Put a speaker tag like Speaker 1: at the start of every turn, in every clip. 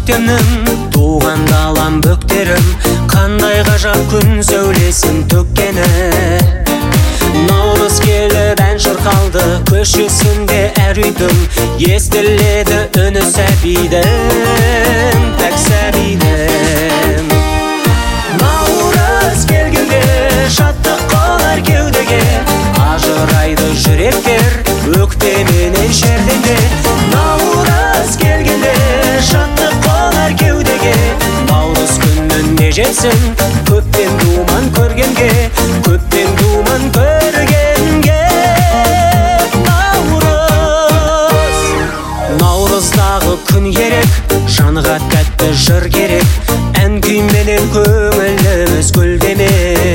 Speaker 1: көктемнің туған далам бөктерім, қандай ғажап күн сәулесін төккені. Наурыз келіп ән шырқалды көшесінде әр үйдің, естіледі үні сәбидің, пәк сәбидің. Наурыз келгенде шаттық қолар кеудеге, ажырайды жүректер өкпеменен шерденде. Наурыз келгенде шаттық қолар кеудеге, наурыз күніне жетсін көптен думан көргенге, көптен думан көргенге. Наурыздағы күн керек, жанға тәтті жыр керек, ән күйменен көңіліміз гүлдеме.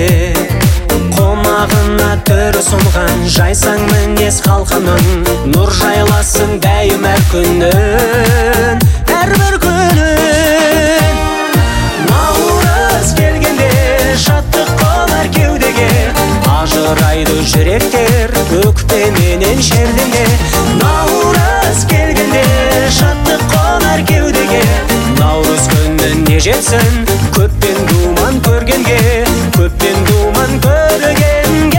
Speaker 1: Қомағына түрі сұнған жайсаң мінез халқының, нұр жайласын дәйім әр күнін, әрбір күнін. Наурыз келгенде шаттық қолар кеудеге, ажырайды жүректер өкпеменен шерденге. Наурыз келгенде шаттық қолар кеудеге, наурыз күніне жетсін көптен думан көргенге, көптен думан көргенге.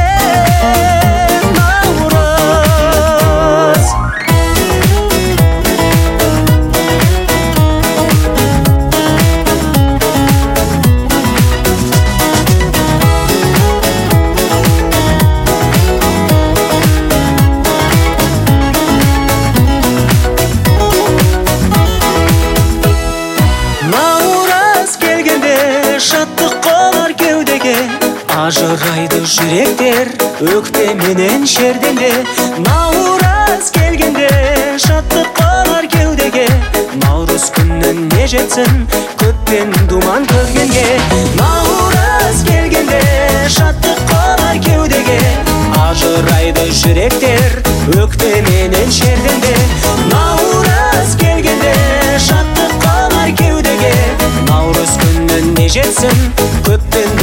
Speaker 1: Шаттық қолар кеудеге, ажырайды жүректер өкпеменен шерденде. Наурыз келгенде шаттық қолар кеудеге, наурыз күніне жетсін көптен думан көргенге. Наурыз келгенде шаттық қолар кеудеге, ажырайды жүректер өкпеменен шерденде. Наурыз келгенде шаттық қолар кеудеге, наурыз күніне жетсін көптен